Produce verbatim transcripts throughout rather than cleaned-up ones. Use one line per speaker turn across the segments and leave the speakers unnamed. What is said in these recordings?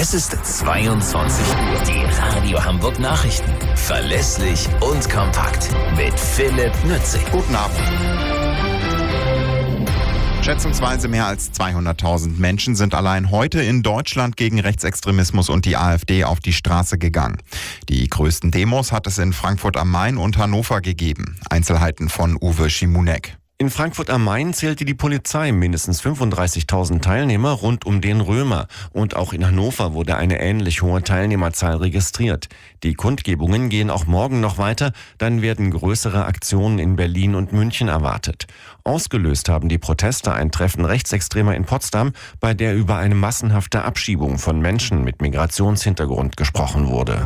Es ist zweiundzwanzig Uhr. Die Radio Hamburg Nachrichten. Verlässlich und kompakt. Mit Philipp Nützig.
Guten Abend. Schätzungsweise mehr als zweihunderttausend Menschen sind allein heute in Deutschland gegen Rechtsextremismus und die AfD auf die Straße gegangen. Die größten Demos hat es in Frankfurt am Main und Hannover gegeben. Einzelheiten von Uwe Schimonek.
In Frankfurt am Main zählte die Polizei mindestens fünfunddreißigtausend Teilnehmer rund um den Römer. Und auch in Hannover wurde eine ähnlich hohe Teilnehmerzahl registriert. Die Kundgebungen gehen auch morgen noch weiter. Dann werden größere Aktionen in Berlin und München erwartet. Ausgelöst haben die Proteste ein Treffen Rechtsextremer in Potsdam, bei der über eine massenhafte Abschiebung von Menschen mit Migrationshintergrund gesprochen wurde.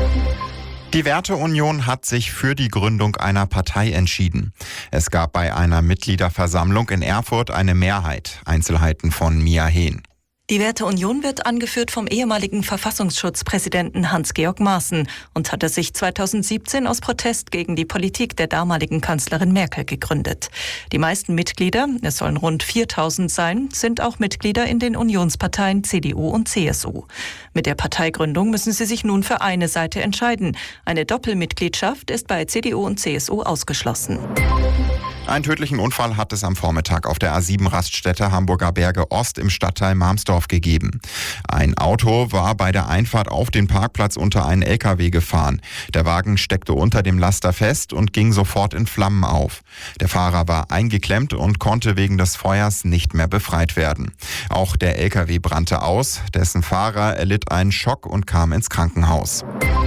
Die Werteunion hat sich für die Gründung einer Partei entschieden. Es gab bei einer Mitgliederversammlung in Erfurt eine Mehrheit. Einzelheiten von Mia Hehn.
Die Werteunion wird angeführt vom ehemaligen Verfassungsschutzpräsidenten Hans-Georg Maaßen und hatte sich zweitausendsiebzehn aus Protest gegen die Politik der damaligen Kanzlerin Merkel gegründet. Die meisten Mitglieder, es sollen rund viertausend sein, sind auch Mitglieder in den Unionsparteien C D U und C S U. Mit der Parteigründung müssen sie sich nun für eine Seite entscheiden. Eine Doppelmitgliedschaft ist bei C D U und C S U ausgeschlossen.
Einen tödlichen Unfall hat es am Vormittag auf der A sieben Raststätte Hamburger Berge Ost im Stadtteil Marmsdorf gegeben. Ein Auto war bei der Einfahrt auf den Parkplatz unter einen L K W gefahren. Der Wagen steckte unter dem Laster fest und ging sofort in Flammen auf. Der Fahrer war eingeklemmt und konnte wegen des Feuers nicht mehr befreit werden. Auch der L K W brannte aus, dessen Fahrer erlitt einen Schock und kam ins Krankenhaus.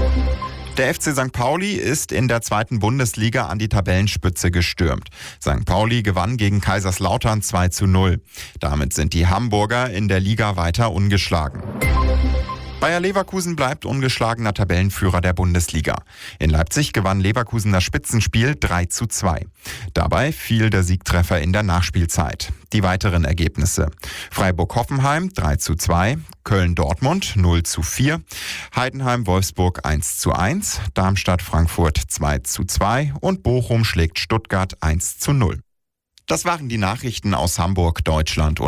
Der F C Sankt Pauli ist in der zweiten Bundesliga an die Tabellenspitze gestürmt. Sankt Pauli gewann gegen Kaiserslautern zwei zu null. Damit sind die Hamburger in der Liga weiter ungeschlagen. Bayer Leverkusen bleibt ungeschlagener Tabellenführer der Bundesliga. In Leipzig gewann Leverkusen das Spitzenspiel drei zu zwei. Dabei fiel der Siegtreffer in der Nachspielzeit. Die weiteren Ergebnisse: Freiburg-Hoffenheim drei zu zwei, Köln-Dortmund null zu vier, Heidenheim-Wolfsburg eins zu eins, Darmstadt-Frankfurt zwei zu zwei und Bochum schlägt Stuttgart eins zu null. Das waren die Nachrichten aus Hamburg, Deutschland und